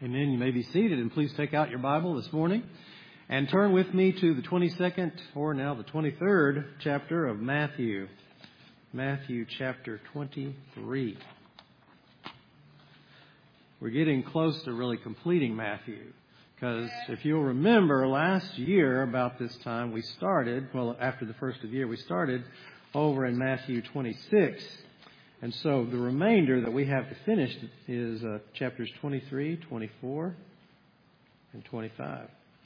Amen. You may be seated, and please take out your Bible this morning and turn with me to the 22nd, or now the 23rd chapter of Matthew. Matthew chapter 23. We're getting close to really completing Matthew, because if you'll remember, last year about this time we started, after the first of the year, we started over in Matthew 26. And so the remainder that we have to finish is chapters 23, 24, and 25.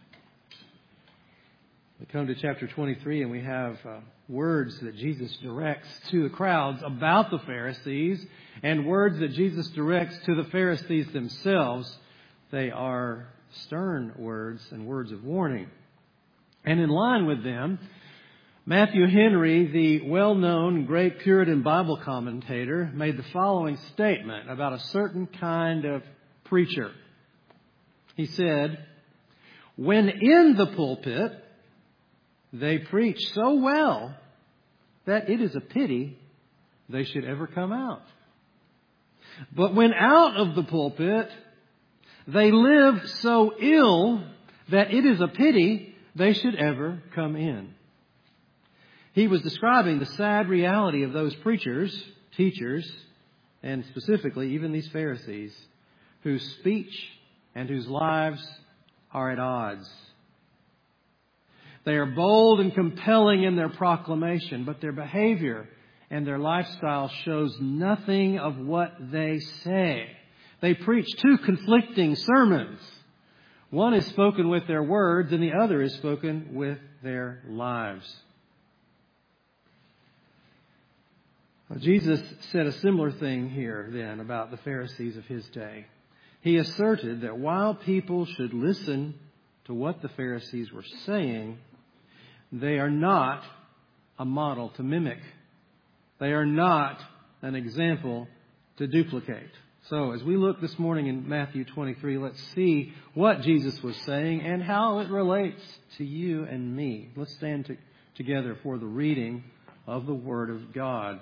We come to chapter 23 and we have words that Jesus directs to the crowds about the Pharisees and words that Jesus directs to the Pharisees themselves. They are stern words and words of warning. And in line with them, Matthew Henry, the well-known great Puritan Bible commentator, made the following statement about a certain kind of preacher. He said, "When in the pulpit, they preach so well that it is a pity they should ever come out. But when out of the pulpit, they live so ill that it is a pity they should ever come in." He was describing the sad reality of those preachers, teachers, and specifically even these Pharisees, whose speech and whose lives are at odds. They are bold and compelling in their proclamation, but their behavior and their lifestyle shows nothing of what they say. They preach two conflicting sermons. One is spoken with their words and the other is spoken with their lives. Jesus said a similar thing here then about the Pharisees of his day. He asserted that while people should listen to what the Pharisees were saying, they are not a model to mimic. They are not an example to duplicate. So as we look this morning in Matthew 23, let's see what Jesus was saying and how it relates to you and me. Let's stand together for the reading of the Word of God.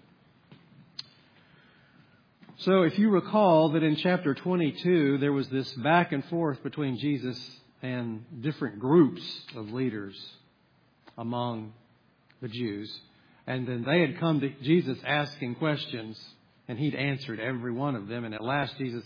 So if you recall that in chapter 22, there was this back and forth between Jesus and different groups of leaders among the Jews. And then they had come to Jesus asking questions, and he'd answered every one of them. And at last Jesus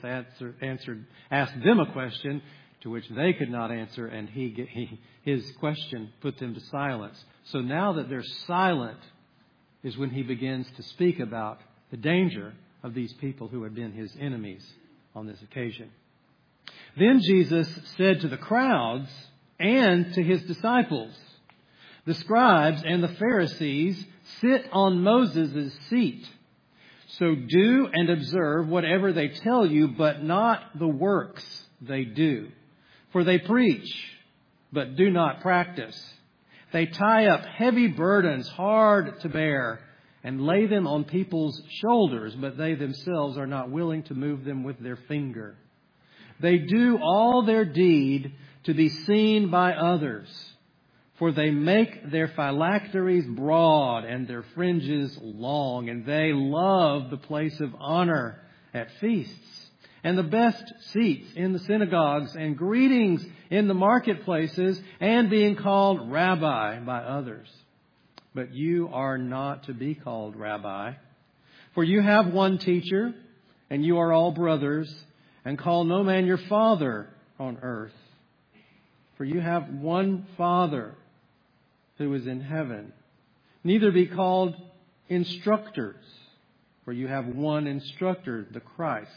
asked them a question to which they could not answer, and his question put them to silence. So now that they're silent is when he begins to speak about the danger of these people who had been his enemies on this occasion. Then Jesus said to the crowds and to his disciples, "The scribes and the Pharisees sit on Moses' seat. So do and observe whatever they tell you, but not the works they do. For they preach, but do not practice. They tie up heavy burdens hard to bear and lay them on people's shoulders, but they themselves are not willing to move them with their finger. They do all their deed to be seen by others, for they make their phylacteries broad and their fringes long, and they love the place of honor at feasts, and the best seats in the synagogues, and greetings in the marketplaces, and being called rabbi by others. But you are not to be called rabbi, for you have one teacher, and you are all brothers, and call no man your father on earth. For you have one Father who is in heaven. Neither be called instructors, for you have one instructor, the Christ.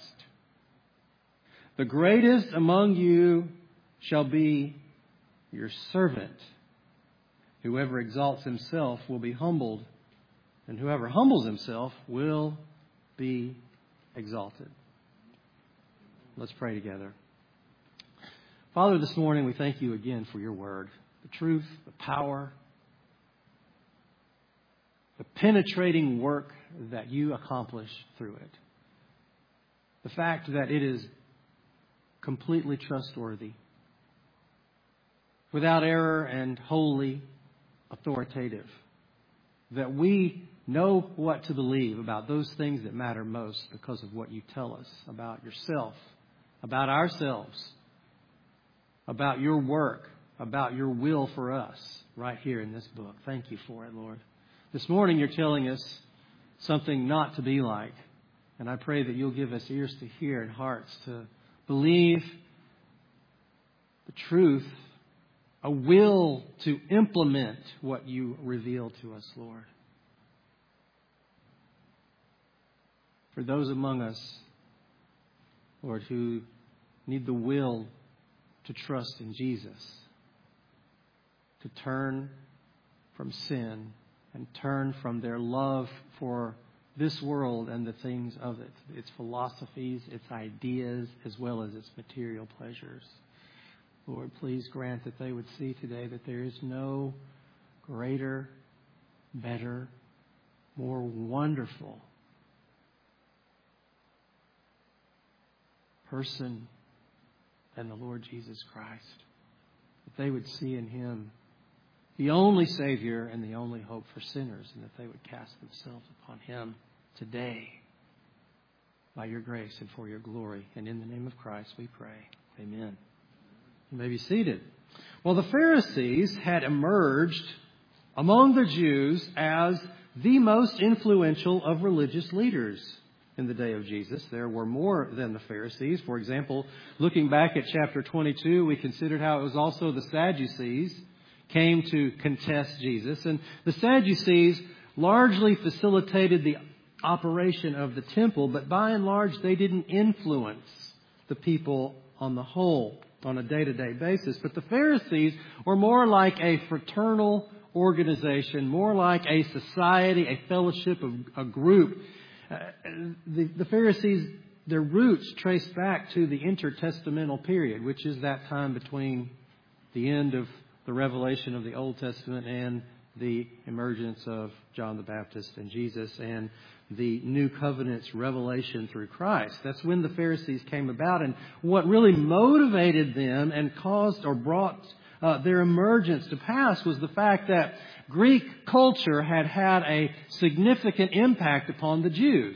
The greatest among you shall be your servant. Whoever exalts himself will be humbled, and whoever humbles himself will be exalted." Let's pray together. Father, this morning we thank you again for your word, the truth, the power, the penetrating work that you accomplish through it. The fact that it is completely trustworthy, without error, and wholly authoritative. That we know what to believe about those things that matter most because of what you tell us about yourself about ourselves, about your work, about your will for us right here in this book. Thank you for it, Lord. This morning you're telling us something not to be like. And I pray that you'll give us ears to hear and hearts to believe the truth, a will to implement what you reveal to us, Lord. For those among us, Lord, who need the will to trust in Jesus, to turn from sin and turn from their love for this world and the things of it, its philosophies, its ideas, as well as its material pleasures. Lord, please grant that they would see today that there is no greater, better, more wonderful person than the Lord Jesus Christ. That they would see in Him the only Savior and the only hope for sinners, and that they would cast themselves upon Him today by your grace and for your glory. And in the name of Christ we pray. Amen. You may be seated. Well, the Pharisees had emerged among the Jews as the most influential of religious leaders in the day of Jesus. There were more than the Pharisees. For example, looking back at chapter 22, we considered how it was also the Sadducees came to contest Jesus. And the Sadducees largely facilitated the operation of the temple, but by and large they didn't influence the people on the whole on a day-to-day basis. But the Pharisees were more like a fraternal organization, more like a society, a fellowship, a group. The Pharisees, their roots trace back to the intertestamental period, which is that time between the end of the revelation of the Old Testament and the emergence of John the Baptist and Jesus and the New Covenant's revelation through Christ. That's when the Pharisees came about. And what really motivated them and caused or brought their emergence to pass was the fact that Greek culture had had a significant impact upon the Jews.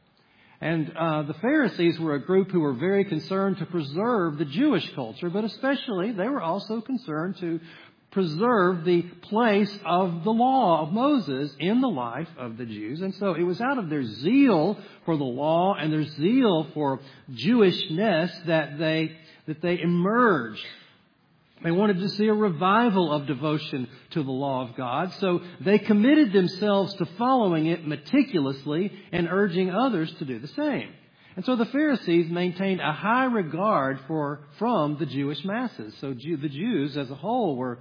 And the Pharisees were a group who were very concerned to preserve the Jewish culture, but especially they were also concerned to preserve the place of the law of Moses in the life of the Jews. And so it was out of their zeal for the law and their zeal for Jewishness that they emerged. They wanted to see a revival of devotion to the law of God. So they committed themselves to following it meticulously and urging others to do the same. And so the Pharisees maintained a high regard from the Jewish masses. So the Jews as a whole were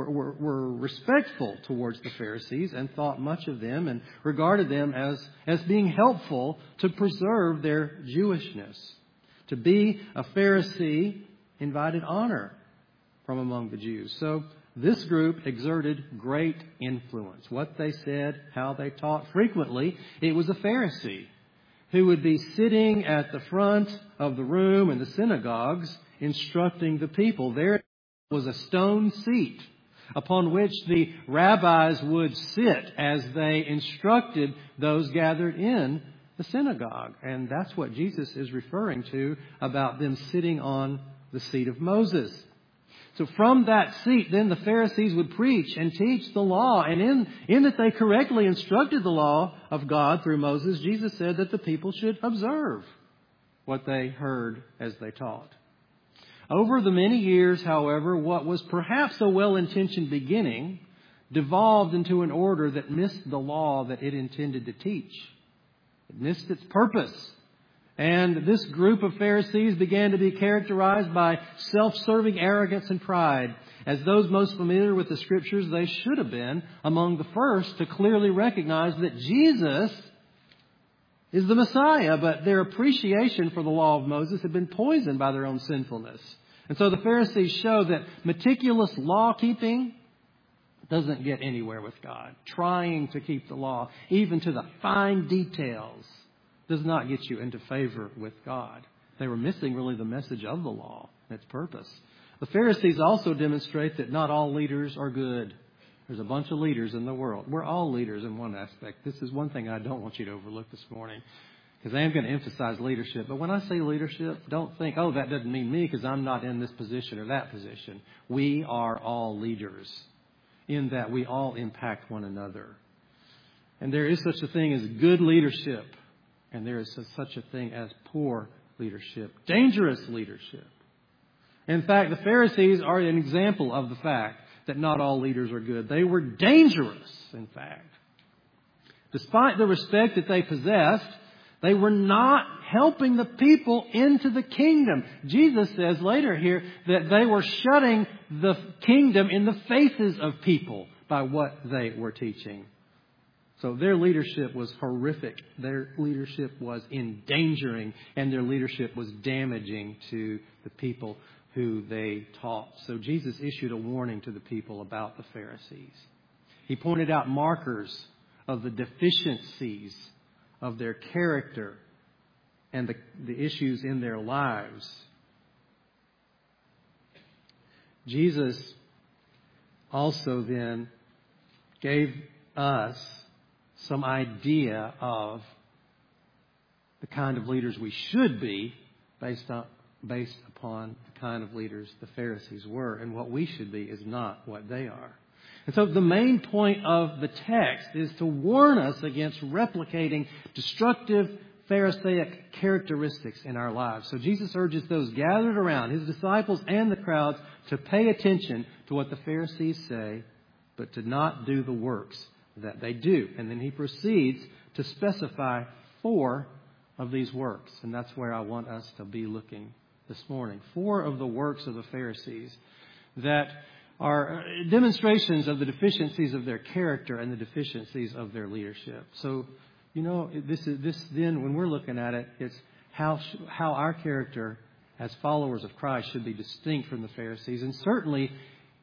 respectful towards the Pharisees and thought much of them and regarded them as being helpful to preserve their Jewishness. To be a Pharisee invited honor from among the Jews. So this group exerted great influence. What they said, how they taught. Frequently, it was a Pharisee who would be sitting at the front of the room in the synagogues instructing the people. There was a stone seat upon which the rabbis would sit as they instructed those gathered in the synagogue. And that's what Jesus is referring to about them sitting on the seat of Moses. So from that seat, then the Pharisees would preach and teach the law. And in that they correctly instructed the law of God through Moses, Jesus said that the people should observe what they heard as they taught. Over the many years, however, what was perhaps a well-intentioned beginning devolved into an order that missed the law that it intended to teach. It missed its purpose. And this group of Pharisees began to be characterized by self-serving arrogance and pride. As those most familiar with the Scriptures, they should have been among the first to clearly recognize that Jesus is the Messiah. But their appreciation for the law of Moses had been poisoned by their own sinfulness. And so the Pharisees show that meticulous law-keeping doesn't get anywhere with God. Trying to keep the law, even to the fine details, does not get you into favor with God. They were missing really the message of the law and its purpose. The Pharisees also demonstrate that not all leaders are good. There's a bunch of leaders in the world. We're all leaders in one aspect. This is one thing I don't want you to overlook this morning. because I am going to emphasize leadership. But when I say leadership, don't think, oh, that doesn't mean me because I'm not in this position or that position. We are all leaders in that we all impact one another. And there is such a thing as good leadership, and there is such a thing as poor leadership, dangerous leadership. In fact, the Pharisees are an example of the fact that not all leaders are good. They were dangerous, in fact. Despite the respect that they possessed, they were not helping the people into the kingdom. Jesus says later here that they were shutting the kingdom in the faces of people by what they were teaching. So their leadership was horrific. Their leadership was endangering, and their leadership was damaging to the people who they taught. So Jesus issued a warning to the people about the Pharisees. He pointed out markers of the deficiencies of their character and the issues in their lives. Jesus also then gave us some idea of the kind of leaders we should be based upon the kind of leaders the Pharisees were. And what we should be is not what they are. And so the main point of the text is to warn us against replicating destructive Pharisaic characteristics in our lives. So Jesus urges those gathered around, His disciples and the crowds, to pay attention to what the Pharisees say, but to not do the works that they do. And then He proceeds to specify 4 of these works. And that's where I want us to be looking this morning. 4 of the works of the Pharisees that are demonstrations of the deficiencies of their character and the deficiencies of their leadership. So, this then, when we're looking at it, it's how our character as followers of Christ should be distinct from the Pharisees. And certainly,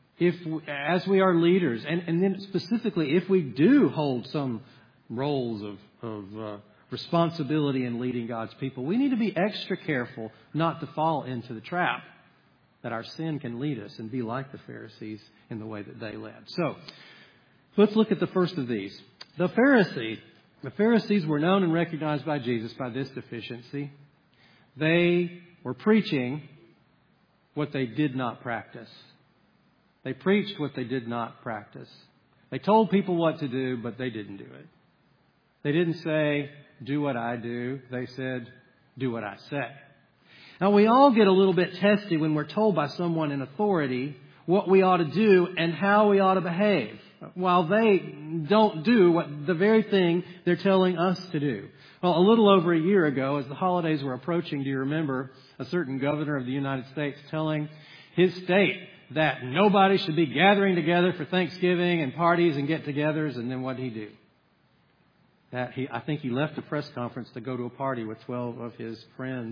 as we are leaders, and then specifically if we do hold some roles of responsibility in leading God's people, we need to be extra careful not to fall into the trap that our sin can lead us and be like the Pharisees in the way that they led. So, let's look at the first of these. The Pharisees were known and recognized by Jesus by this deficiency. They were preaching what they did not practice. They preached what they did not practice. They told people what to do, but they didn't do it. They didn't say, do what I do. They said, do what I say. Now, we all get a little bit testy when we're told by someone in authority what we ought to do and how we ought to behave, while they don't do the very thing they're telling us to do. Well, a little over a year ago, as the holidays were approaching, do you remember a certain governor of the United States telling his state that nobody should be gathering together for Thanksgiving and parties and get-togethers? And then what did he do? I think he left a press conference to go to a party with 12 of his friends.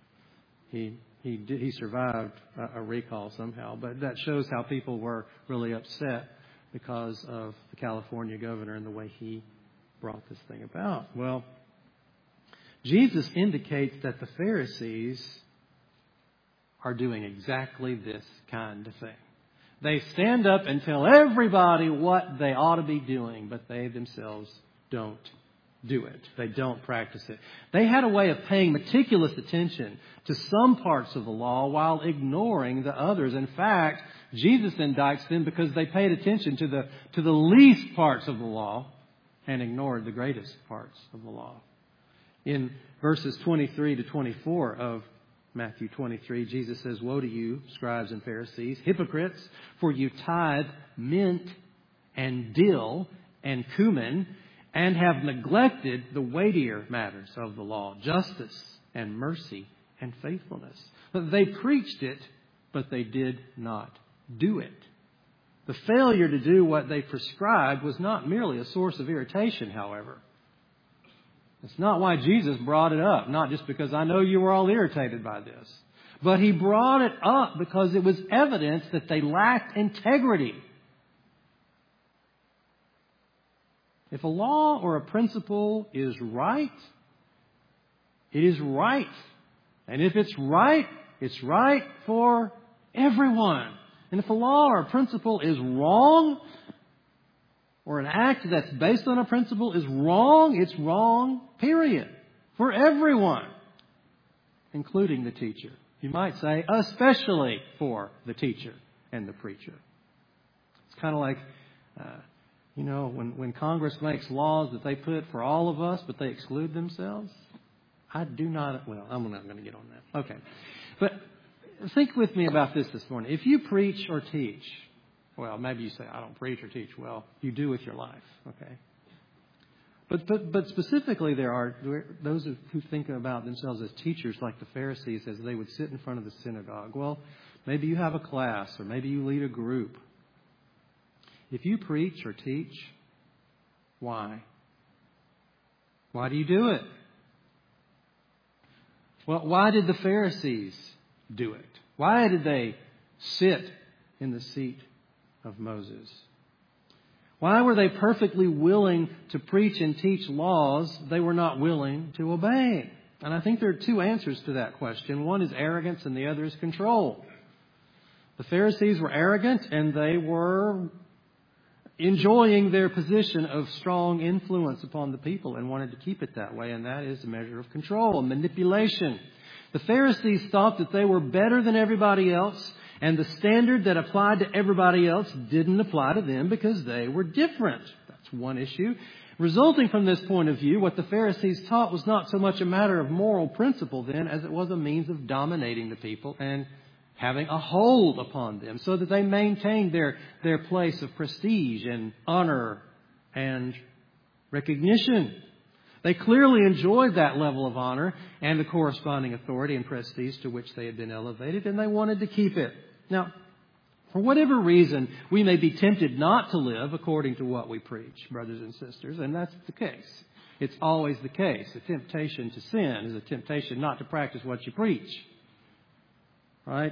He survived a recall somehow, but that shows how people were really upset because of the California governor and the way he brought this thing about. Well, Jesus indicates that the Pharisees are doing exactly this kind of thing. They stand up and tell everybody what they ought to be doing, but they themselves don't do it. They don't practice it. They had a way of paying meticulous attention to some parts of the law while ignoring the others. In fact, Jesus indicts them because they paid attention to the least parts of the law and ignored the greatest parts of the law. In verses 23 to 24 of Matthew 23, Jesus says, "Woe to you, scribes and Pharisees, hypocrites, for you tithe mint and dill and cumin, and have neglected the weightier matters of the law, justice and mercy and faithfulness." But they preached it, but they did not do it. The failure to do what they prescribed was not merely a source of irritation, however. It's not why Jesus brought it up, not just because I know you were all irritated by this. But He brought it up because it was evidence that they lacked integrity. If a law or a principle is right, it is right. And if it's right for everyone. And if a law or a principle is wrong, or an act that's based on a principle is wrong, it's wrong, period. for everyone, including the teacher. You might say, especially for the teacher and the preacher. It's kind of like, when Congress makes laws that they put for all of us, but they exclude themselves. I'm not going to get on that. Okay. But think with me about this morning. If you preach or teach, well, maybe you say, I don't preach or teach. Well, you do with your life. Okay. But specifically, there are those who think about themselves as teachers, like the Pharisees, as they would sit in front of the synagogue. Well, maybe you have a class, or maybe you lead a group. If you preach or teach, why? Why do you do it? Well, why did the Pharisees do it? Why did they sit in the seat of Moses? Why were they perfectly willing to preach and teach laws they were not willing to obey? And I think there are two answers to that question. One is arrogance and the other is control. The Pharisees were arrogant and they were enjoying their position of strong influence upon the people and wanted to keep it that way. And that is a measure of control and manipulation. The Pharisees thought that they were better than everybody else. And the standard that applied to everybody else didn't apply to them because they were different. That's one issue. Resulting from this point of view, what the Pharisees taught was not so much a matter of moral principle then as it was a means of dominating the people and having a hold upon them so that they maintained their place of prestige and honor and recognition. They clearly enjoyed that level of honor and the corresponding authority and prestige to which they had been elevated, and they wanted to keep it. Now, for whatever reason, we may be tempted not to live according to what we preach, brothers and sisters, and that's the case. It's always the case. The temptation to sin is a temptation not to practice what you preach. Right?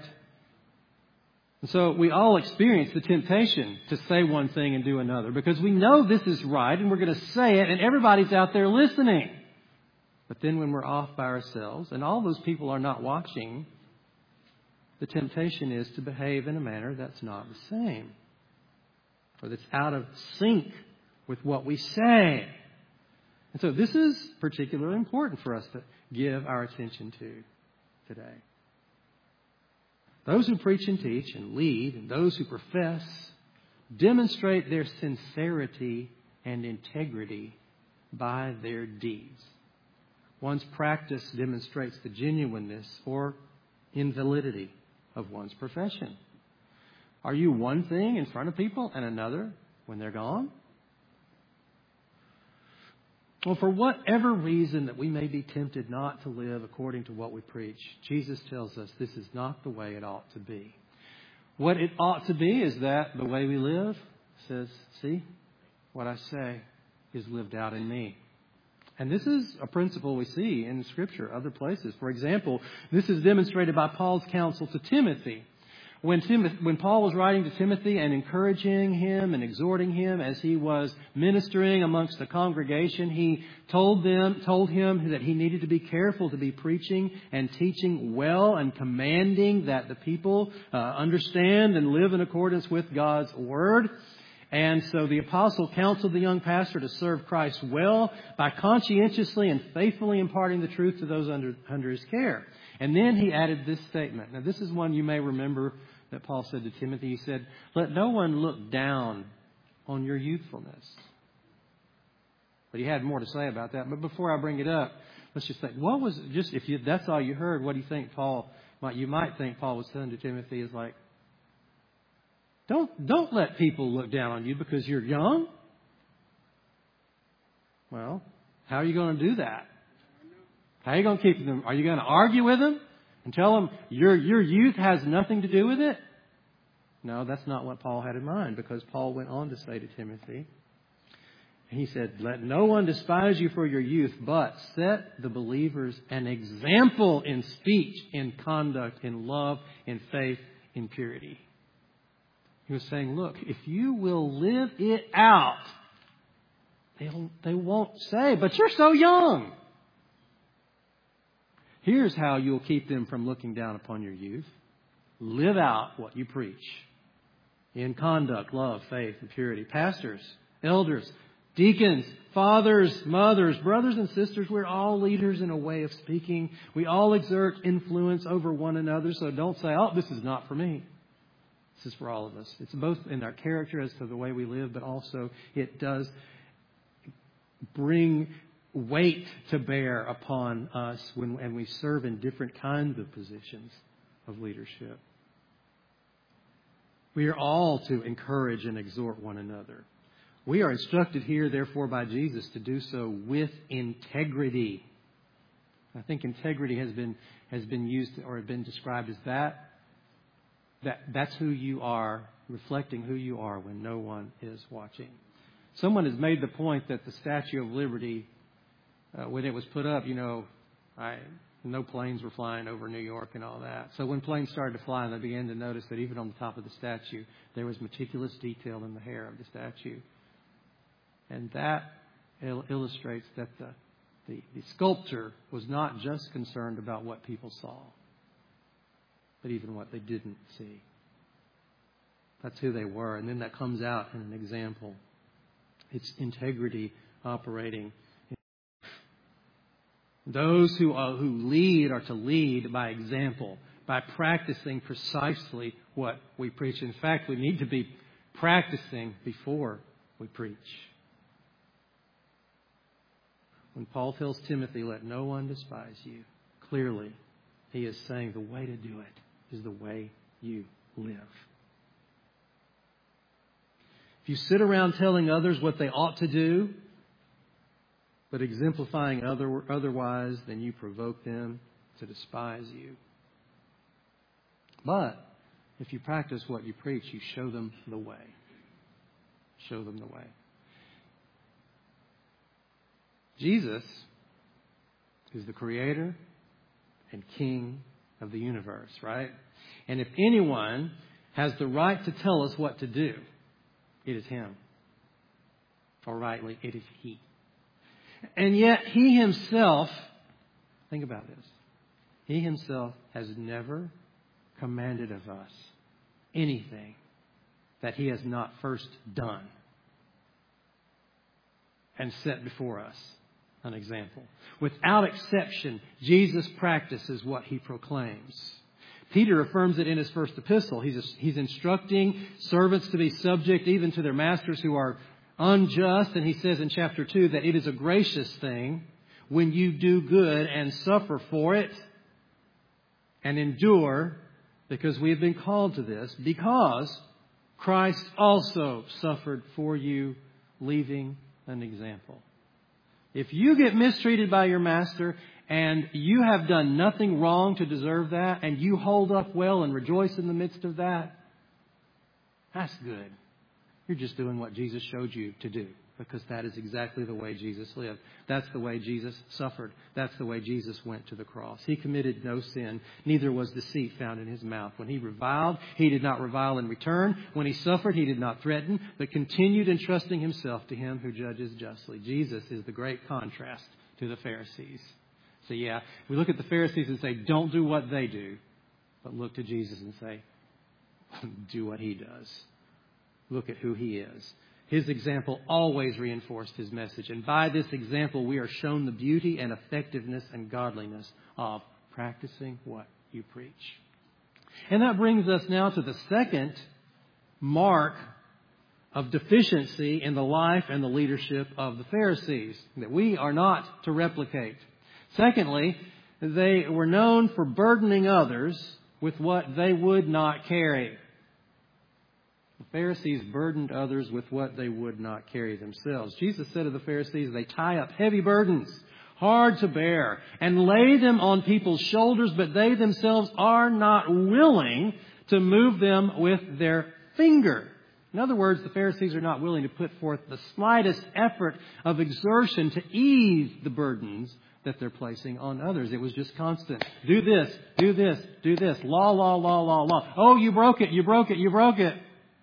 And so we all experience the temptation to say one thing and do another because we know this is right and we're going to say it and everybody's out there listening. But then when we're off by ourselves and all those people are not watching, the temptation is to behave in a manner that's not the same or that's out of sync with what we say. And so this is particularly important for us to give our attention to today. Those who preach and teach and lead and those who profess demonstrate their sincerity and integrity by their deeds. One's practice demonstrates the genuineness or invalidity of one's profession. Are you one thing in front of people and another when they're gone? Well, for whatever reason that we may be tempted not to live according to what we preach, Jesus tells us this is not the way it ought to be. What it ought to be is that the way we live says, see, what I say is lived out in me. And this is a principle we see in Scripture, other places. For example, this is demonstrated by Paul's counsel to Timothy. When Paul was writing to Timothy and encouraging him and exhorting him as he was ministering amongst the congregation, he told him that he needed to be careful to be preaching and teaching well and commanding that the people understand and live in accordance with God's Word. And so the apostle counseled the young pastor to serve Christ well by conscientiously and faithfully imparting the truth to those under his care. And then he added this statement. Now, this is one you may remember that Paul said to Timothy. He said, let no one look down on your youthfulness. But he had more to say about that. But before I bring it up, let's just think, what was just, if that's all you heard, what do you think you might think Paul was telling to Timothy is like, Don't let people look down on you because you're young. Well, how are you going to do that? How are you going to keep them? Are you going to argue with them and tell them your youth has nothing to do with it? No, that's not what Paul had in mind, because Paul went on to say to Timothy, he said, let no one despise you for your youth, but set the believers an example in speech, in conduct, in love, in faith, in purity. He was saying, look, if you will live it out, they won't say, but you're so young. Here's how you'll keep them from looking down upon your youth. Live out what you preach in conduct, love, faith, and purity. Pastors, elders, deacons, Fathers, mothers, brothers and sisters, we're all leaders in a way of speaking. We all exert influence over one another. So don't say, oh, this is not for me. This is for all of us. It's both in our character as to the way we live, but also it does bring weight to bear upon us when we serve in different kinds of positions of leadership. We are all to encourage and exhort one another. We are instructed here, therefore, by Jesus to do so with integrity. I think integrity has been used or been described as that's who you are, reflecting who you are when no one is watching. Someone has made the point that the Statue of Liberty, when it was put up, no planes were flying over New York and all that. So when planes started to fly, they began to notice that even on the top of the statue, there was meticulous detail in the hair of the statue. And that illustrates that the sculptor was not just concerned about what people saw, but even what they didn't see. That's who they were. And then that comes out in an example. It's integrity operating. Those who lead are to lead by example, by practicing precisely what we preach. In fact, we need to be practicing before we preach. When Paul tells Timothy, let no one despise you, clearly he is saying the way to do it is the way you live. If you sit around telling others what they ought to do, but exemplifying otherwise, then you provoke them to despise you. But if you practice what you preach, you show them the way. Show them the way. Jesus is the creator and king of the universe, right? And if anyone has the right to tell us what to do, it is him. Or rightly, it is he. And yet he himself, think about this, he himself has never commanded of us anything that he has not first done and set before us an example. Without exception, Jesus practices what he proclaims. Peter affirms it in his first epistle. He's instructing servants to be subject even to their masters who are unjust. And he says in chapter 2 that it is a gracious thing when you do good and suffer for it and endure, because we have been called to this, because Christ also suffered for you, leaving an example. If you get mistreated by your master and you have done nothing wrong to deserve that, and you hold up well and rejoice in the midst of that, that's good. You're just doing what Jesus showed you to do, because that is exactly the way Jesus lived. That's the way Jesus suffered. That's the way Jesus went to the cross. He committed no sin, neither was deceit found in his mouth. When he reviled, he did not revile in return. When he suffered, he did not threaten, but continued entrusting himself to him who judges justly. Jesus is the great contrast to the Pharisees. So we look at the Pharisees and say, don't do what they do, but look to Jesus and say, do what he does. Look at who he is. His example always reinforced his message. And by this example, we are shown the beauty and effectiveness and godliness of practicing what you preach. And that brings us now to the second mark of deficiency in the life and the leadership of the Pharisees that we are not to replicate. Secondly, they were known for burdening others with what they would not carry. The Pharisees burdened others with what they would not carry themselves. Jesus said of the Pharisees, they tie up heavy burdens, hard to bear, and lay them on people's shoulders, but they themselves are not willing to move them with their finger. In other words, the Pharisees are not willing to put forth the slightest effort of exertion to ease the burdens that they're placing on others. It was just constant. Do this, do this, do this. Law, law, law, law, law. Oh, you broke it, you broke it, you broke it.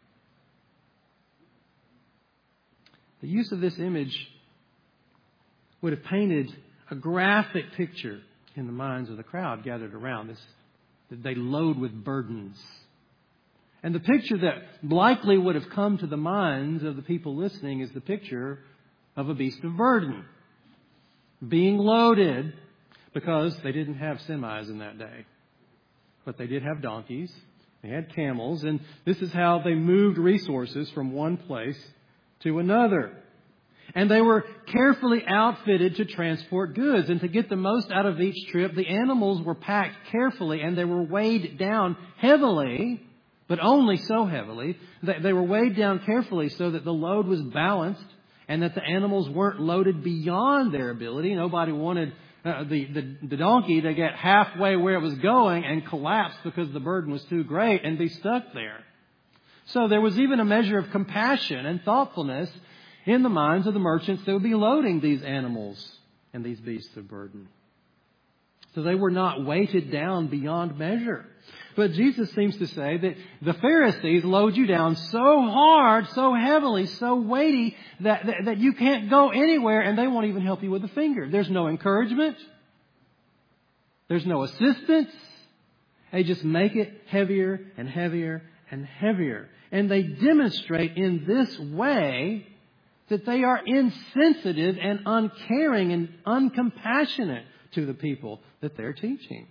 The use of this image would have painted a graphic picture in the minds of the crowd gathered around this, that they load with burdens. And the picture that likely would have come to the minds of the people listening is the picture of a beast of burden being loaded, because they didn't have semis in that day. But they did have donkeys. They had camels. And this is how they moved resources from one place to another. And they were carefully outfitted to transport goods. And to get the most out of each trip, the animals were packed carefully and they were weighed down heavily, but only so heavily. They were weighed down carefully so that the load was balanced and that the animals weren't loaded beyond their ability. Nobody wanted the donkey to get halfway where it was going and collapse because the burden was too great and be stuck there. So there was even a measure of compassion and thoughtfulness in the minds of the merchants that would be loading these animals and these beasts of burden. So they were not weighted down beyond measure. But Jesus seems to say that the Pharisees load you down so hard, so heavily, so weighty that you can't go anywhere, and they won't even help you with a finger. There's no encouragement. There's no assistance. They just make it heavier and heavier and heavier. And they demonstrate in this way that they are insensitive and uncaring and uncompassionate to the people that they're teaching.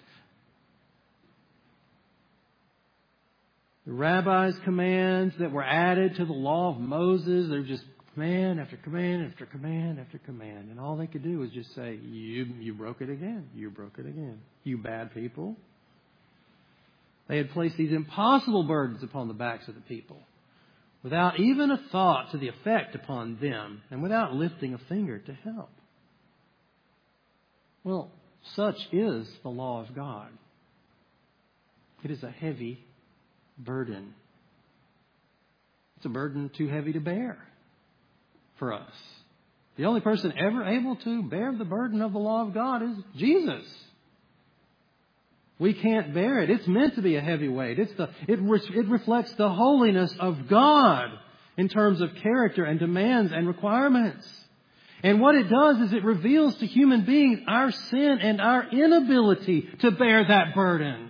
The rabbis' commands that were added to the law of Moses, they're just command after command after command after command. And all they could do was just say, you broke it again. You broke it again. You bad people. They had placed these impossible burdens upon the backs of the people without even a thought to the effect upon them and without lifting a finger to help. Well, such is the law of God. It is a heavy burden. It's a burden too heavy to bear for us. The only person ever able to bear the burden of the law of God is Jesus. We can't bear it. It's meant to be a heavy weight. It reflects the holiness of God in terms of character and demands and requirements. And what it does is it reveals to human beings our sin and our inability to bear that burden.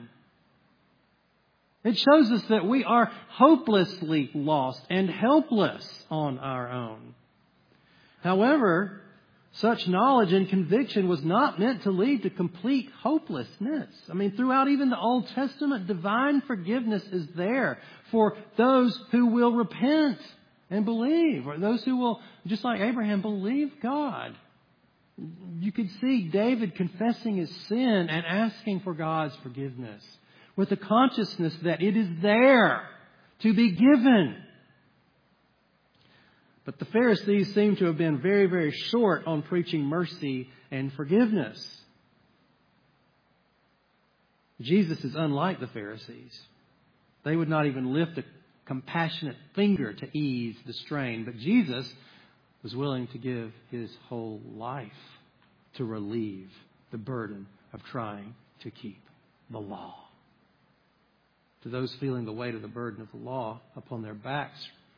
It shows us that we are hopelessly lost and helpless on our own. However, such knowledge and conviction was not meant to lead to complete hopelessness. I mean, throughout even the Old Testament, divine forgiveness is there for those who will repent and believe, or those who will, just like Abraham, believe God. You could see David confessing his sin and asking for God's forgiveness with the consciousness that it is there to be given. But the Pharisees seem to have been very, very short on preaching mercy and forgiveness. Jesus is unlike the Pharisees. They would not even lift a compassionate finger to ease the strain. But Jesus was willing to give His whole life to relieve the burden of trying to keep the law. To those feeling the weight of the burden of the law upon their backs,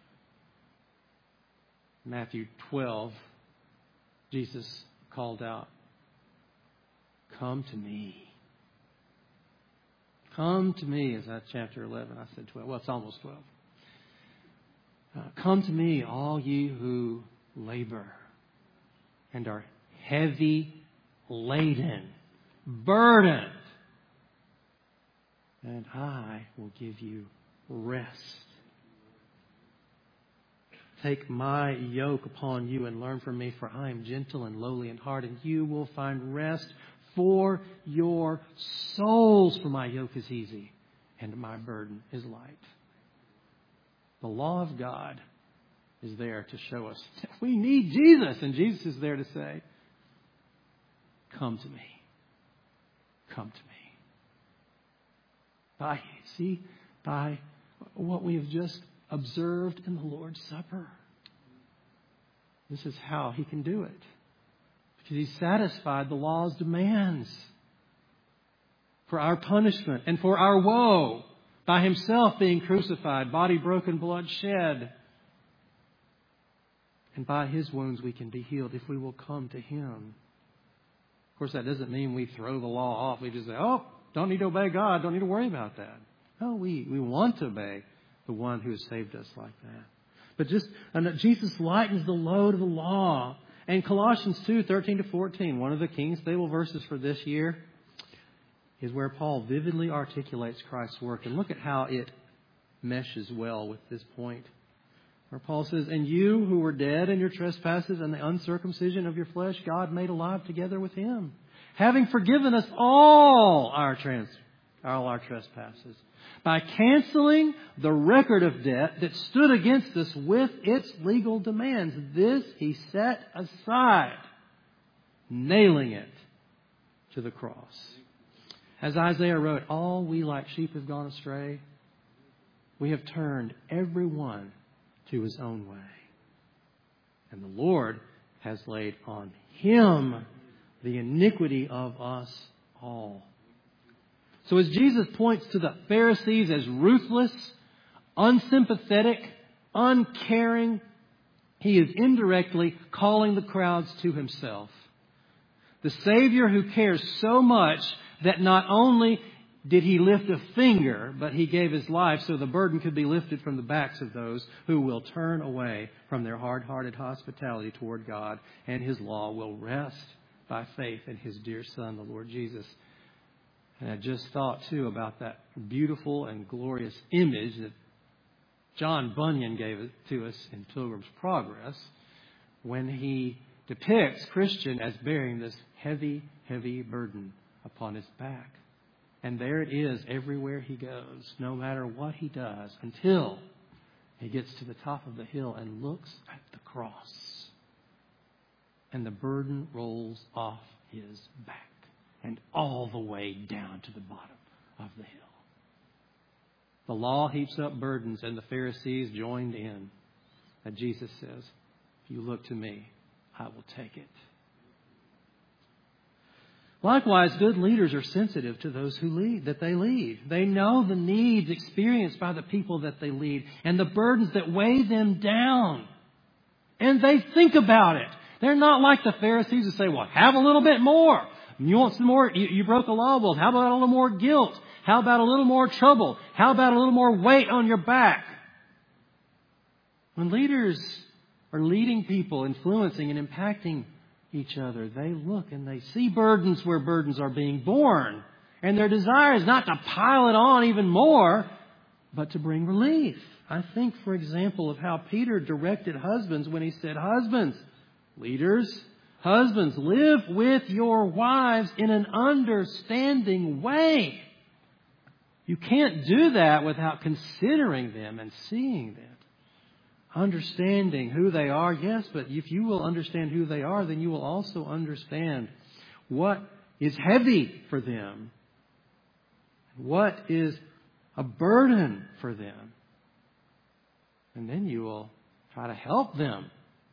Matthew 12, Jesus called out, "Come to me. Come to me," is that chapter 11? I said 12. Well, it's almost 12. "Come to me, all ye who labor and are heavy laden, burdened, and I will give you rest. Take my yoke upon you and learn from me, for I am gentle and lowly in heart, and you will find rest for your souls. For my yoke is easy and my burden is light." The law of God is there to show us that we need Jesus, and Jesus is there to say, "Come to me. Come to me." By what we have just observed in the Lord's Supper. This is how He can do it. Because He satisfied the law's demands for our punishment and for our woe by Himself being crucified, body broken, blood shed. And by His wounds we can be healed if we will come to Him. Of course, that doesn't mean we throw the law off. We just say, don't need to obey God. Don't need to worry about that. No, we want to obey the one who has saved us like that. But Jesus lightens the load of the law. And Colossians 2:13-14, one of the King's Table verses for this year, is where Paul vividly articulates Christ's work. And look at how it meshes well with this point. Where Paul says, "And you who were dead in your trespasses and the uncircumcision of your flesh, God made alive together with Him, having forgiven us all our trespasses, by canceling the record of debt that stood against us with its legal demands. This He set aside, nailing it to the cross." As Isaiah wrote, "All we like sheep have gone astray. We have turned every one to his own way. And the Lord has laid on Him the iniquity of us all." So as Jesus points to the Pharisees as ruthless, unsympathetic, uncaring, He is indirectly calling the crowds to Himself. The Savior who cares so much that not only did He lift a finger, but He gave His life so the burden could be lifted from the backs of those who will turn away from their hard-hearted hospitality toward God, and His law will rest by faith in His dear Son, the Lord Jesus. And I just thought, too, about that beautiful and glorious image that John Bunyan gave it to us in Pilgrim's Progress when he depicts Christian as bearing this heavy, heavy burden upon his back. And there it is everywhere he goes, no matter what he does, until he gets to the top of the hill and looks at the cross. And the burden rolls off his back and all the way down to the bottom of the hill. The law heaps up burdens, and the Pharisees joined in. And Jesus says, "If you look to me, I will take it." Likewise, good leaders are sensitive to those who lead. They know the needs experienced by the people that they lead and the burdens that weigh them down. And they think about it. They're not like the Pharisees who say, "Well, have a little bit more. You want some more? You broke the law. Well, how about a little more guilt? How about a little more trouble? How about a little more weight on your back?" When leaders are leading people, influencing and impacting each other, they look and they see burdens where burdens are being borne. And their desire is not to pile it on even more, but to bring relief. I think, for example, of how Peter directed husbands when he said, "Husbands, leaders, husbands, live with your wives in an understanding way." You can't do that without considering them and seeing them. Understanding who they are, yes, but if you will understand who they are, then you will also understand what is heavy for them, what is a burden for them. And then you will try to help them.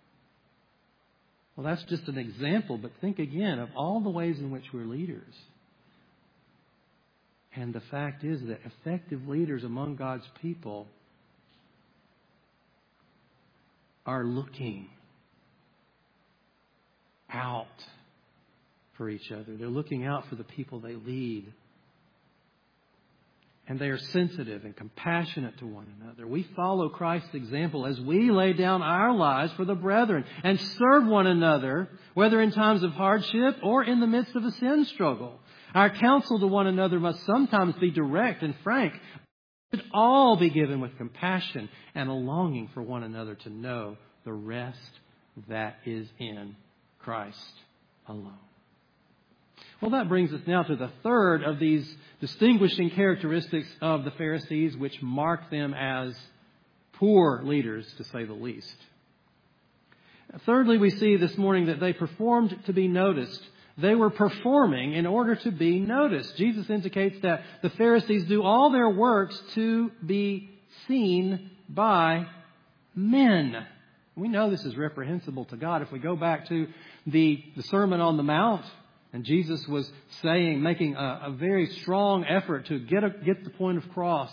Well, that's just an example, but think again of all the ways in which we're leaders. And the fact is that effective leaders among God's people are looking out for each other. They're looking out for the people they lead. And they are sensitive and compassionate to one another. We follow Christ's example as we lay down our lives for the brethren and serve one another, whether in times of hardship or in the midst of a sin struggle. Our counsel to one another must sometimes be direct and frank. It should all be given with compassion and a longing for one another to know the rest that is in Christ alone. Well, that brings us now to the third of these distinguishing characteristics of the Pharisees, which mark them as poor leaders, to say the least. Thirdly, we see this morning that they performed to be noticed. They were performing in order to be noticed. Jesus indicates that the Pharisees do all their works to be seen by men. We know this is reprehensible to God. If we go back to the Sermon on the Mount, and Jesus was making a very strong effort to get the point across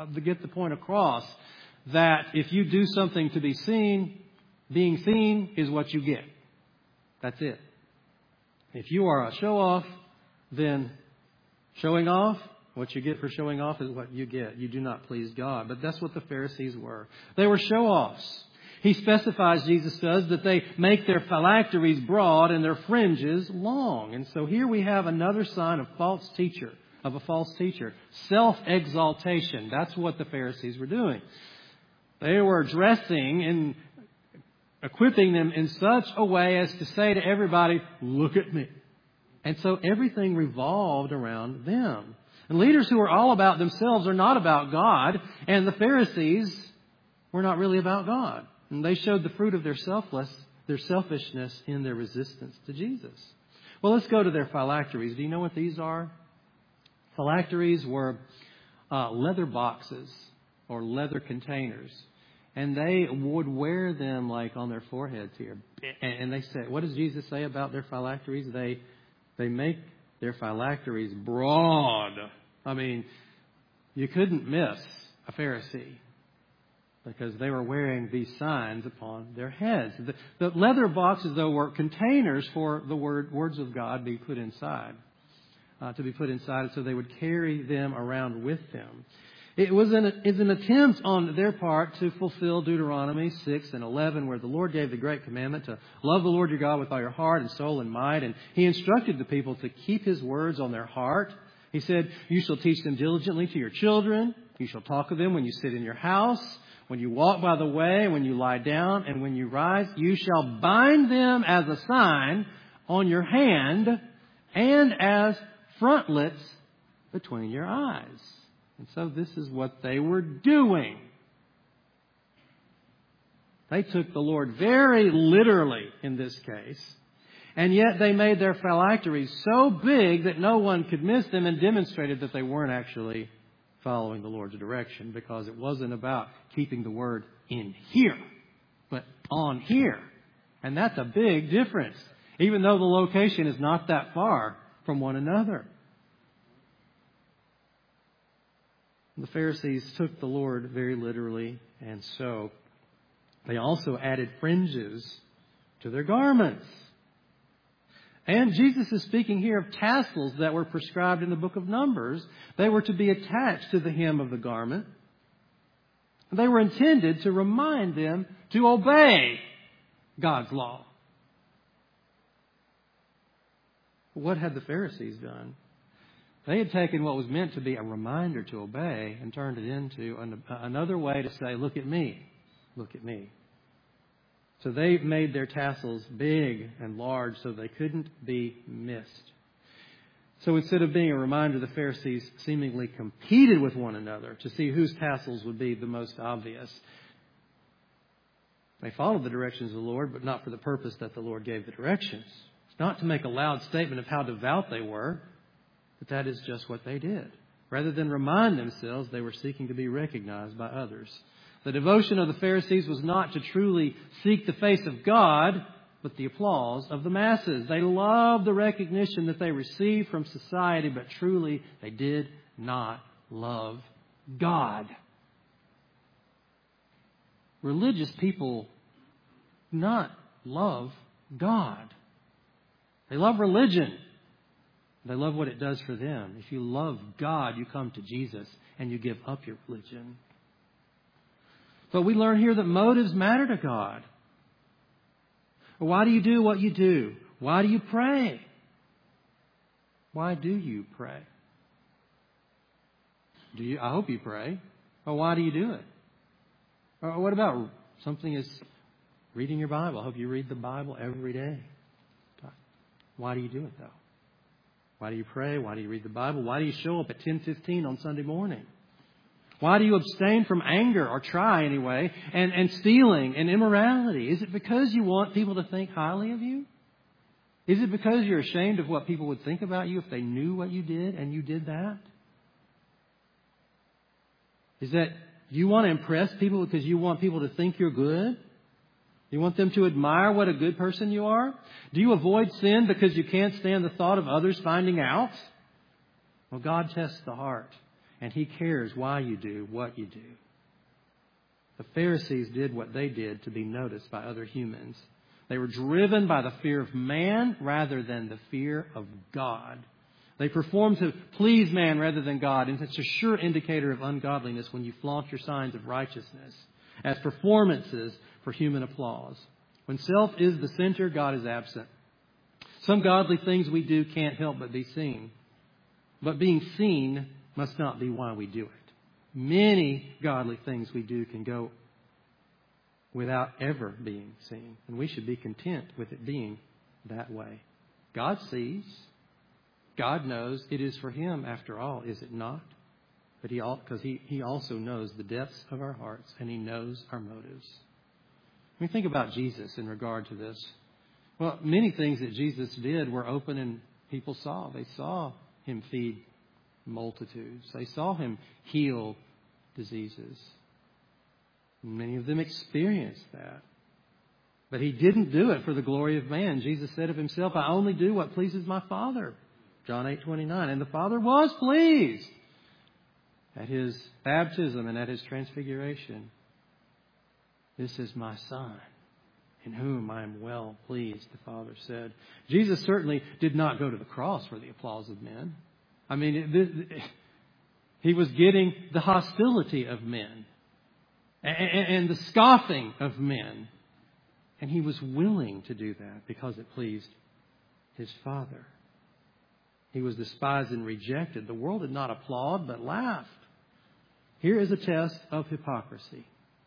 that if you do something to be seen, being seen is what you get. That's it. If you are a show-off, then showing off, what you get for showing off is what you get. You do not please God. But that's what the Pharisees were. They were show-offs. He specifies, Jesus does, that they make their phylacteries broad and their fringes long. And so here we have another sign of a false teacher. Self-exaltation. That's what the Pharisees were doing. They were dressing and equipping them in such a way as to say to everybody, look at me. And so everything revolved around them. And leaders who are all about themselves are not about God. And the Pharisees were not really about God. And they showed the fruit of their selfishness in their resistance to Jesus. Well, let's go to their phylacteries. Do you know what these are? Phylacteries were leather boxes or leather containers. And they would wear them like on their foreheads here. And they said, what does Jesus say about their phylacteries? They make their phylacteries broad. I mean, you couldn't miss a Pharisee because they were wearing these signs upon their heads. The leather boxes, though, were containers for the words of God to be put inside. So they would carry them around with them. It's an attempt on their part to fulfill Deuteronomy 6 and 11, where the Lord gave the great commandment to love the Lord your God with all your heart and soul and might. And He instructed the people to keep His words on their heart. He said, you shall teach them diligently to your children. You shall talk of them when you sit in your house, when you walk by the way, when you lie down, and when you rise. You shall bind them as a sign on your hand and as frontlets between your eyes. And so this is what they were doing. They took the Lord very literally in this case. And yet they made their phylacteries so big that no one could miss them, and demonstrated that they weren't actually following the Lord's direction, because it wasn't about keeping the word in here, but on here. And that's a big difference, even though the location is not that far from one another. The Pharisees took the Lord very literally, and so they also added fringes to their garments. And Jesus is speaking here of tassels that were prescribed in the book of Numbers. They were to be attached to the hem of the garment. They were intended to remind them to obey God's law. What had the Pharisees done? They had taken what was meant to be a reminder to obey and turned it into another way to say, look at me, look at me. So they made their tassels big and large so they couldn't be missed. So instead of being a reminder, the Pharisees seemingly competed with one another to see whose tassels would be the most obvious. They followed the directions of the Lord, but not for the purpose that the Lord gave the directions. It's not to make a loud statement of how devout they were, but that is just what they did. Rather than remind themselves, they were seeking to be recognized by others. The devotion of the Pharisees was not to truly seek the face of God, but the applause of the masses. They loved the recognition that they received from society, but truly they did not love God. Religious people do not love God. They love religion. They love what it does for them. If you love God, you come to Jesus and you give up your religion. But we learn here that motives matter to God. Why do you do what you do? Why do you pray? Why do you pray? I hope you pray. Or why do you do it? Or what about something as reading your Bible? I hope you read the Bible every day. Why do you do it, though? Why do you pray? Why do you read the Bible? Why do you show up at 10:15 on Sunday morning? Why do you abstain from anger, or try anyway, and stealing and immorality? Is it because you want people to think highly of you? Is it because you're ashamed of what people would think about you if they knew what you did and you did that? Is that you want to impress people because you want people to think you're good? You want them to admire what a good person you are? Do you avoid sin because you can't stand the thought of others finding out? Well, God tests the heart, and He cares why you do what you do. The Pharisees did what they did to be noticed by other humans. They were driven by the fear of man rather than the fear of God. They performed to please man rather than God, and it's a sure indicator of ungodliness when you flaunt your signs of righteousness. as performances for human applause. When self is the center, God is absent. Some godly things we do can't help but be seen. But being seen must not be why we do it. Many godly things we do can go without ever being seen. And we should be content with it being that way. God sees. God knows. It is for Him, after all, is it not? But because He also knows the depths of our hearts, and He knows our motives. When we think about Jesus in regard to this, well, many things that Jesus did were open and people saw. They saw Him feed multitudes. They saw Him heal diseases. Many of them experienced that. But He didn't do it for the glory of man. Jesus said of Himself, I only do what pleases my Father. John 8:29. And the Father was pleased at His baptism and at His transfiguration. This is my Son, in whom I am well pleased, the Father said. Jesus certainly did not go to the cross for the applause of men. I mean, He was getting the hostility of men and the scoffing of men. And He was willing to do that because it pleased His Father. He was despised and rejected. The world did not applaud, but laughed. Here is a test of hypocrisy.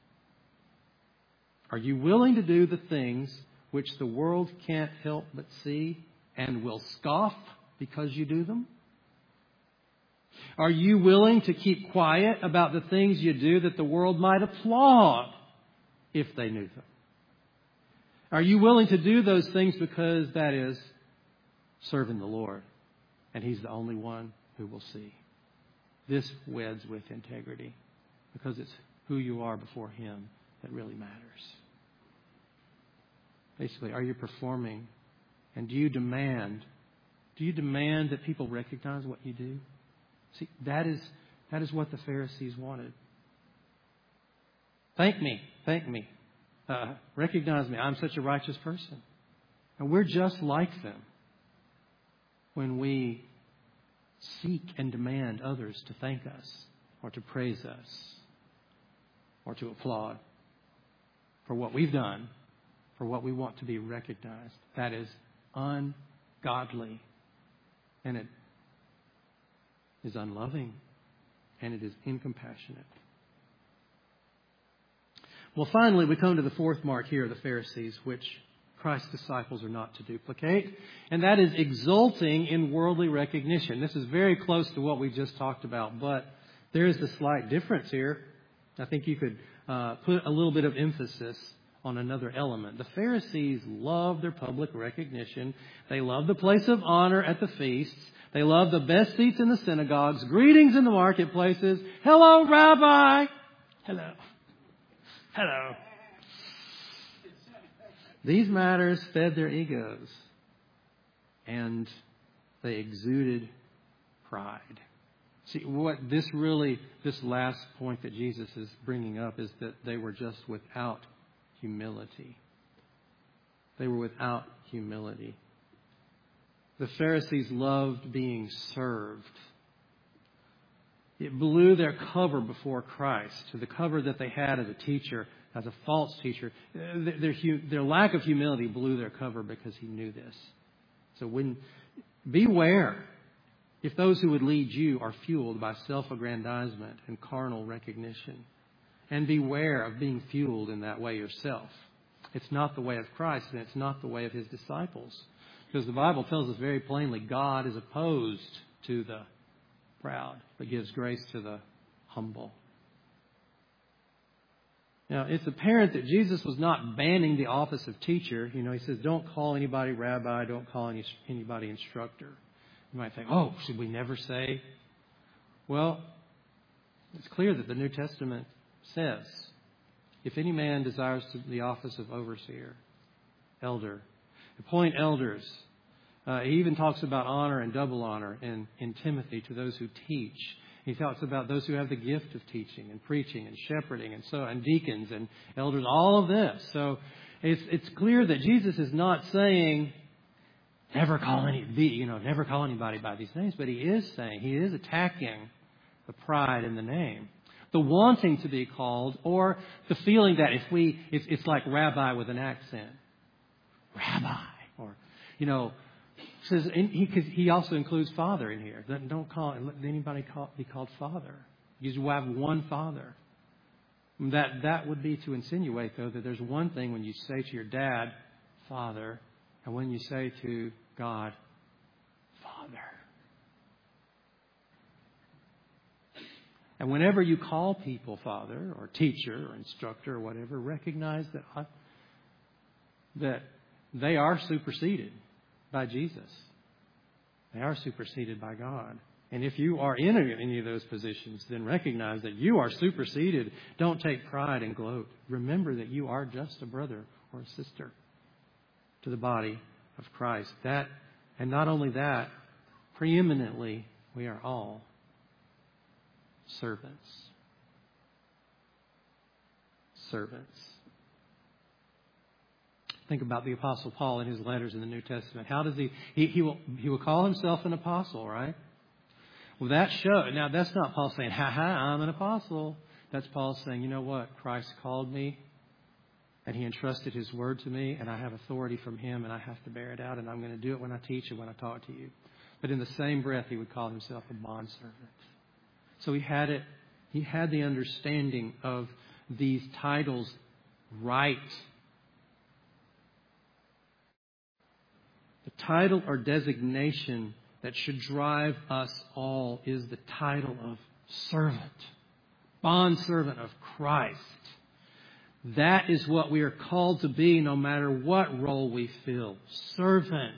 Are you willing to do the things which the world can't help but see and will scoff because you do them? Are you willing to keep quiet about the things you do that the world might applaud if they knew them? Are you willing to do those things because that is serving the Lord and He's the only one who will see? This weds with integrity because it's who you are before Him that really matters. Basically, are you performing? And do you demand that people recognize what you do? See, that is what the Pharisees wanted. Thank me. Recognize me. I'm such a righteous person. And we're just like them when we seek and demand others to thank us or to praise us or to applaud for what we've done, for what we want to be recognized. That is ungodly. And it is unloving. And it is incompassionate. Well, finally, we come to the fourth mark here of the Pharisees, which Christ's disciples are not to duplicate. And that is exulting in worldly recognition. This is very close to what we just talked about, but there is a slight difference here. I think you could put a little bit of emphasis on another element. The Pharisees loved their public recognition. They loved the place of honor at the feasts. They loved the best seats in the synagogues, greetings in the marketplaces. Hello, Rabbi. Hello. These matters fed their egos, and they exuded pride. See, what this last point that Jesus is bringing up is that they were just without humility. They were without humility. The Pharisees loved being served. It blew their cover before Christ, to the cover that they had as a teacher, as a false teacher. Their lack of humility blew their cover because He knew this. So beware if those who would lead you are fueled by self-aggrandizement and carnal recognition. And beware of being fueled in that way yourself. It's not the way of Christ, and it's not the way of His disciples. Because the Bible tells us very plainly, God is opposed to the proud, but gives grace to the humble. Now, it's apparent that Jesus was not banning the office of teacher. He says, don't call anybody rabbi, don't call anybody instructor. You might think, should we never say? Well, it's clear that the New Testament says, if any man desires the office of overseer, elder, appoint elders. He even talks about honor and double honor in Timothy to those who teach. He talks about those who have the gift of teaching and preaching and shepherding and deacons and elders, all of this. So it's clear that Jesus is not saying never call anybody by these names, but He is attacking the pride in the name. the wanting to be called, or the feeling that it's like rabbi with an accent. Rabbi. Or, says, he also includes father in here. Don't call anybody be called father. You have one father. That would be to insinuate, though, that there's one thing when you say to your dad, Father, and when you say to God, Father. And whenever you call people Father or teacher or instructor or whatever, recognize that they are superseded by Jesus. They are superseded by God. And if you are in any of those positions, then recognize that you are superseded. Don't take pride and gloat. Remember that you are just a brother or a sister to the body of Christ. And not only that, preeminently, we are all servants. Servants. Think about the Apostle Paul in his letters in the New Testament. How does he will call himself an apostle, right? Well, now that's not Paul saying, I'm an apostle. That's Paul saying, you know what? Christ called me and He entrusted His word to me, and I have authority from Him, and I have to bear it out, and I'm going to do it when I teach and when I talk to you. But in the same breath, he would call himself a bondservant. So he had the understanding of these titles right. The title or designation that should drive us all is the title of servant, bondservant of Christ. That is what we are called to be no matter what role we fill. Servant.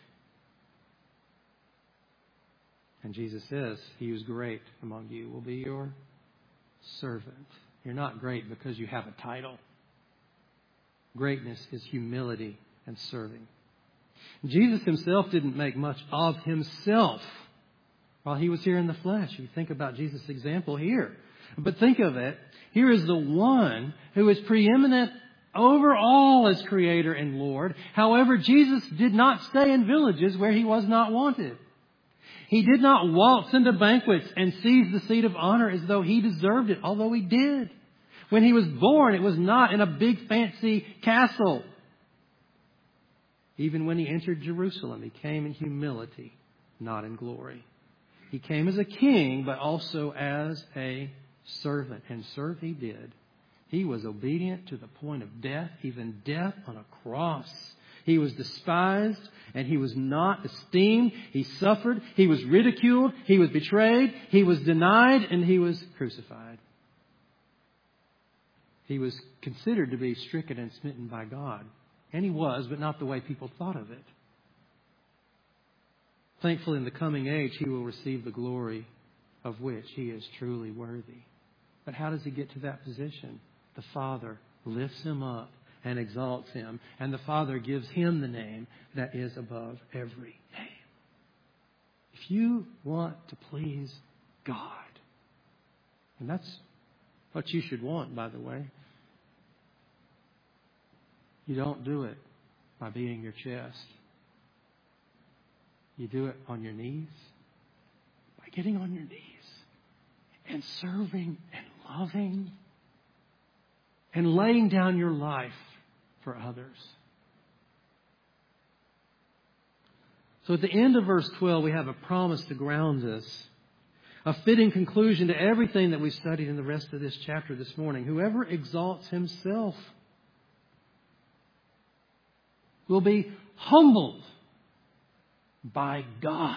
And Jesus says, he who's great among you will be your servant. You're not great because you have a title. Greatness is humility and serving. Jesus himself didn't make much of himself while he was here in the flesh. You think about Jesus' example here. But think of it. Here is the one who is preeminent over all as Creator and Lord. However, Jesus did not stay in villages where he was not wanted. He did not waltz into banquets and seize the seat of honor as though he deserved it, although he did. When he was born, it was not in a big fancy castle. Even when he entered Jerusalem, he came in humility, not in glory. He came as a king, but also as a servant. And serve he did. He was obedient to the point of death, even death on a cross. He was despised and he was not esteemed. He suffered. He was ridiculed. He was betrayed. He was denied and he was crucified. He was considered to be stricken and smitten by God. And he was, but not the way people thought of it. Thankfully, in the coming age, he will receive the glory of which he is truly worthy. But how does he get to that position? The Father lifts him up and exalts him. And the Father gives him the name that is above every name. If you want to please God, and that's what you should want, by the way, you don't do it by beating your chest. You do it on your knees, by getting on your knees and serving and loving and laying down your life for others. So at the end of verse 12, we have a promise to ground us, a fitting conclusion to everything that we studied in the rest of this chapter this morning. Whoever exalts himself will be humbled by God.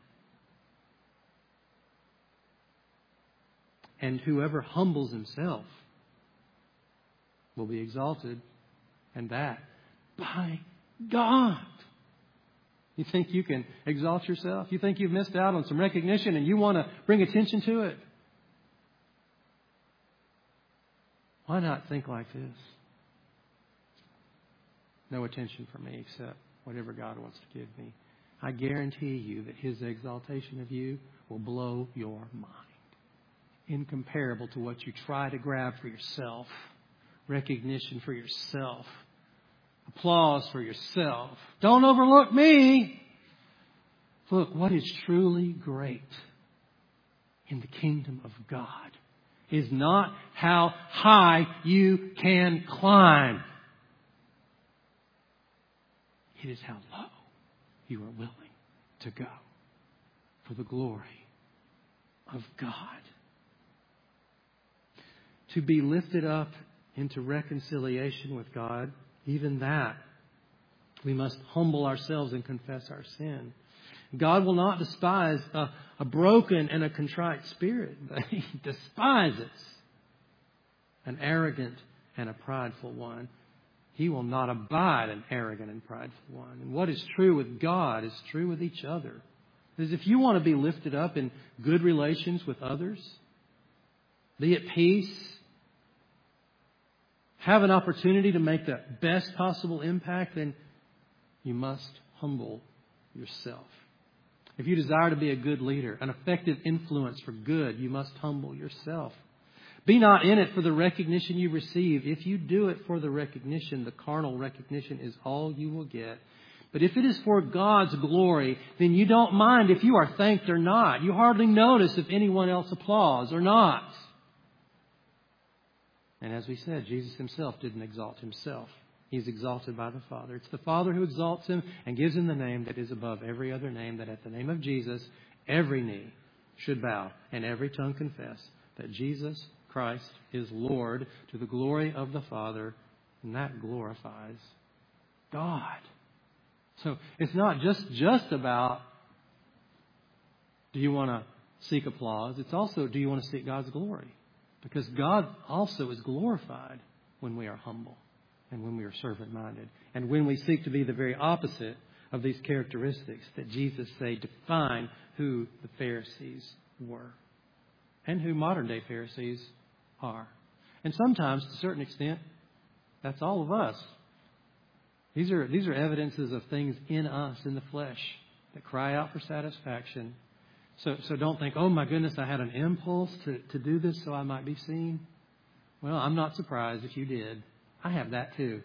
And whoever humbles himself will be exalted, and that by God. You think you can exalt yourself? You think you've missed out on some recognition and you want to bring attention to it? Why not think like this? No attention for me except whatever God wants to give me. I guarantee you that His exaltation of you will blow your mind. Incomparable to what you try to grab for yourself. Recognition for yourself. Applause for yourself. Don't overlook me. Look, what is truly great in the kingdom of God is not how high you can climb. It is how low you are willing to go for the glory of God. To be lifted up into reconciliation with God, even that, we must humble ourselves and confess our sin. God will not despise a broken and a contrite spirit, but He despises an arrogant and a prideful one. He will not abide an arrogant and prideful one. And what is true with God is true with each other. Because if you want to be lifted up in good relations with others, be at peace, have an opportunity to make the best possible impact, then you must humble yourself. If you desire to be a good leader, an effective influence for good, you must humble yourself. Be not in it for the recognition you receive. If you do it for the recognition, the carnal recognition is all you will get. But if it is for God's glory, then you don't mind if you are thanked or not. You hardly notice if anyone else applauds or not. And as we said, Jesus Himself didn't exalt Himself. He's exalted by the Father. It's the Father who exalts Him and gives Him the name that is above every other name, that at the name of Jesus, every knee should bow and every tongue confess that Jesus Christ is Lord, to the glory of the Father, and that glorifies God. So it's not just about, do you want to seek applause? It's also, do you want to seek God's glory? Because God also is glorified when we are humble and when we are servant-minded and when we seek to be the very opposite of these characteristics that Jesus say define who the Pharisees were and who modern-day Pharisees are. And sometimes, to a certain extent, that's all of us. These are evidences of things in us, in the flesh, that cry out for satisfaction. So don't think, oh my goodness, I had an impulse to do this so I might be seen. Well, I'm not surprised if you did. I have that too.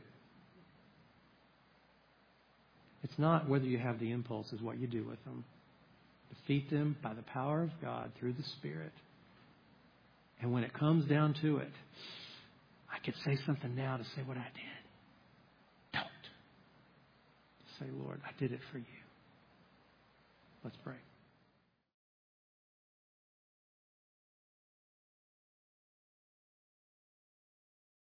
It's not whether you have the impulse, it's what you do with them. Defeat them by the power of God through the Spirit. And when it comes down to it, I could say something now to say what I did. Don't. Say, Lord, I did it for you. Let's pray.